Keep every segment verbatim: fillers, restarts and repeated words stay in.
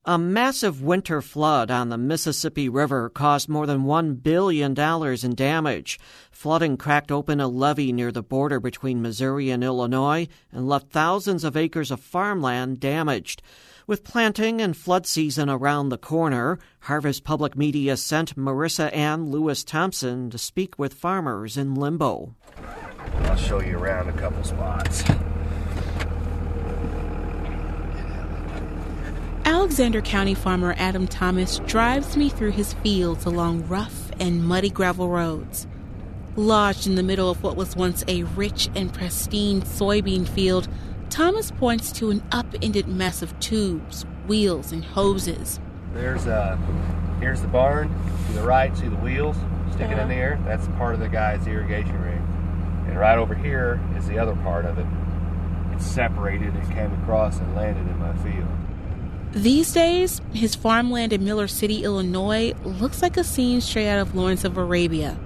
A massive winter flood on the Mississippi River caused more than one billion dollars in damage. Flooding cracked open a levee near the border between Missouri and Illinois and left thousands of acres of farmland damaged. With planting and flood season around the corner, Harvest Public Media sent Marissa Ann Lewis Thompson to speak with farmers in Limbo. I'll show you around a couple spots. Alexander County farmer Adam Thomas drives me through his fields along rough and muddy gravel roads. Lodged in the middle of what was once a rich and pristine soybean field, Thomas points to an up-ended mess of tubes, wheels, and hoses. There's uh, here's the barn. To the right, see the wheels sticking uh-huh. in the air? That's part of the guy's irrigation rig. And right over here is the other part of it. It's separated and came across and landed in my field. These days, his farmland in Miller City, Illinois, looks like a scene straight out of Lawrence of Arabia.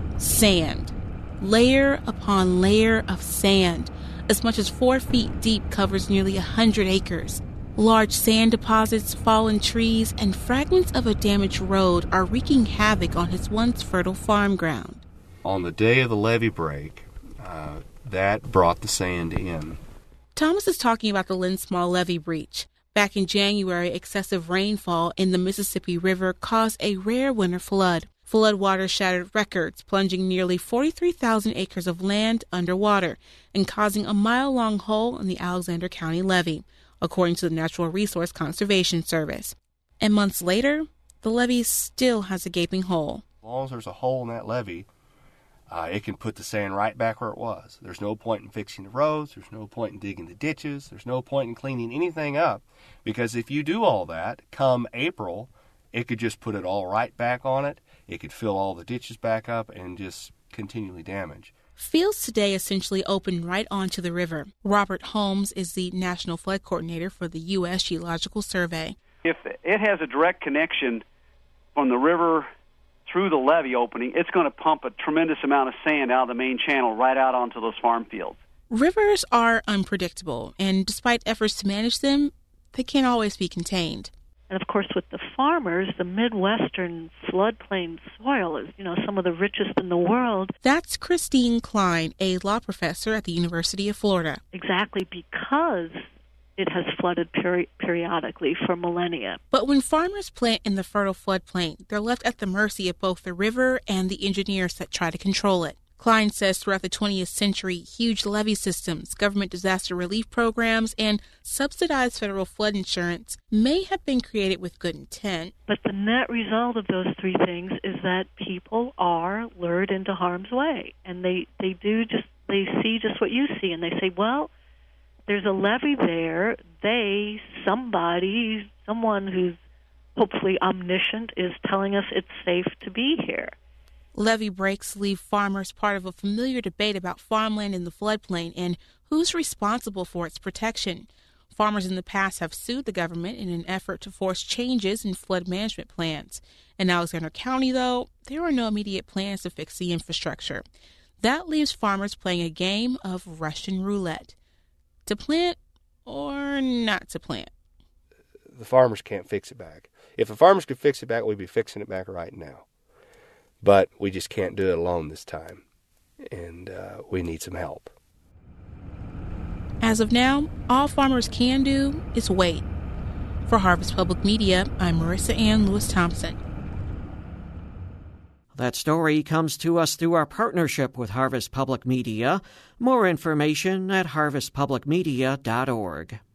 Sand. Layer upon layer of sand, as much as four feet deep, covers nearly a hundred acres. Large sand deposits, fallen trees, and fragments of a damaged road are wreaking havoc on his once fertile farm ground. On the day of the levee break, uh, that brought the sand in. Thomas is talking about the Lynn Small levee breach. Back in January, excessive rainfall in the Mississippi River caused a rare winter flood. Floodwaters shattered records, plunging nearly forty-three thousand acres of land underwater and causing a mile-long hole in the Alexander County levee, according to the Natural Resource Conservation Service. And months later, the levee still has a gaping hole. As long as there's a hole in that levee, Uh, it can put the sand right back where it was. There's no point in fixing the roads. There's no point in digging the ditches. There's no point in cleaning anything up. Because if you do all that, come April, it could just put it all right back on it. It could fill all the ditches back up and just continually damage. Fields today essentially open right onto the river. Robert Holmes is the National Flood Coordinator for the U S Geological Survey. If it has a direct connection from the river through the levee opening, it's going to pump a tremendous amount of sand out of the main channel right out onto those farm fields. Rivers are unpredictable, and despite efforts to manage them, they can't always be contained. And of course, with the farmers, the Midwestern floodplain soil is, you know, some of the richest in the world. That's Christine Klein, a law professor at the University of Florida. Exactly, because it has flooded peri- periodically for millennia. But when farmers plant in the fertile floodplain, they're left at the mercy of both the river and the engineers that try to control it. Klein says throughout the twentieth century, huge levee systems, government disaster relief programs, and subsidized federal flood insurance may have been created with good intent. But the net result of those three things is that people are lured into harm's way. And they, they do just, they see just what you see, and they say, well, there's a levee there. They, somebody, someone who's hopefully omniscient is telling us it's safe to be here. Levee breaks leave farmers part of a familiar debate about farmland in the floodplain and who's responsible for its protection. Farmers in the past have sued the government in an effort to force changes in flood management plans. In Alexander County, though, there are no immediate plans to fix the infrastructure. That leaves farmers playing a game of Russian roulette. To plant or not to plant? The farmers can't fix it back. If the farmers could fix it back, we'd be fixing it back right now. But we just can't do it alone this time, and uh, we need some help. As of now, all farmers can do is wait. For Harvest Public Media, I'm Marissa Ann Lewis Thompson. That story comes to us through our partnership with Harvest Public Media. More information at harvest public media dot org.